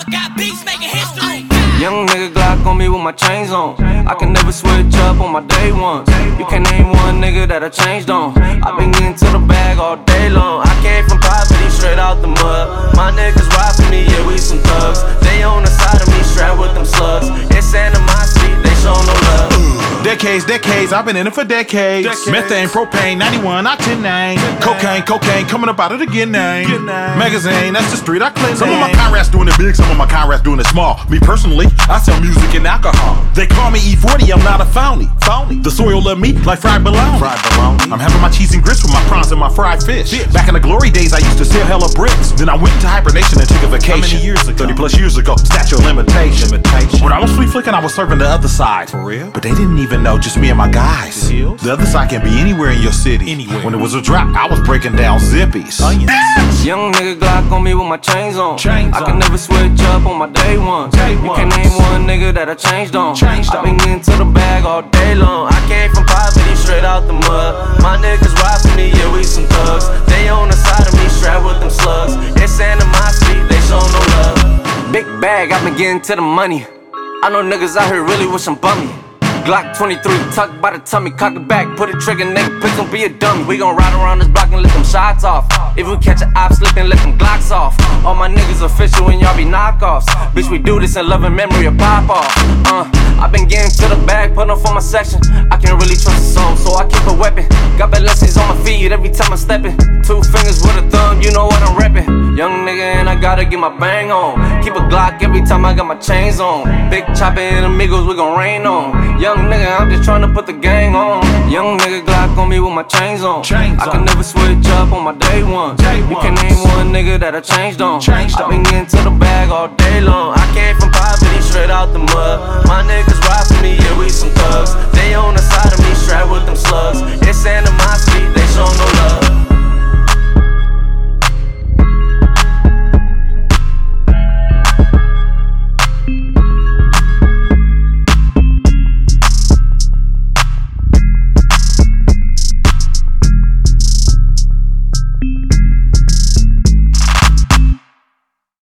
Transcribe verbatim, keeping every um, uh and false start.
Got beats making history. Young nigga Glock on me with my chains on. I can never switch up on my day ones. You can't name one nigga that I changed on. I been getting to the bag all day long. I came from poverty straight out the mud. My niggas ride for me, yeah, we some thugs. They on the side of me, strapped with them slugs. It's animosity, they show no love. Decades, decades, I've been in it for decades. decades. Methane, propane, ninety-one, octane nine. Cocaine, cocaine, coming up out of the get name. Magazine, that's the street I clean. Some of my comrades doing it big, some of my comrades doing it small. Me personally, I sell music and alcohol. They call me E forty, I'm not a phony. phony. The soil love me like fried bologna. Fried bologna. I'm having my cheese and grits with my prawns and my fried fish. fish. Back in the glory days, I used to sell hella bricks. Then I went into hibernation and took a vacation. How many years ago? thirty plus years ago, statute of limitation. limitation. When I was free flicking, I was serving the other side. For real? But they didn't even know, just me and my guys. The, the other side can be anywhere in your city. Anywhere. When it was a drop, I was breaking down zippies. Onions. Young nigga Glock on me with my chains on. Chains I on. can never switch up on my day ones. Day You ones. can't name one nigga that I changed on. Changed I on. been getting to the bag all day long. I came from poverty straight out the mud. My niggas ride for me, yeah, we some thugs. They on the side of me, strapped with them slugs. It's animosity, they show no love. Big bag, I been getting to the money. I know niggas out here really wish I'm bummy. Glock twenty-three, tucked by the tummy, cock it back, put a trigger, nigga, please don't be a dummy. We gon' ride around this block and let them shots off. If we catch an op slipping, let them Glocks off. All my niggas official and y'all be knockoffs. Bitch, we do this in love and memory of pop off. Uh, I been getting to the bag, putting up for my section. I can't really trust a soul, so I keep a weapon. Got blessings on my feet every time I'm stepping. Two fingers with a thumb, you know what I'm reppin'. Young nigga and I gotta get my bang on. Keep a Glock every time I got my chains on. Big chopper and amigos, we gon' rain on. Young nigga, I'm just tryna put the gang on. Young nigga Glock on me with my chains on. Chains I on. can never switch up on my day ones. Day You can ones. name one nigga that I changed on. Changed I on. been getting to the bag all day long. I came from poverty straight out the mud. My niggas ride for me, yeah, we some thugs.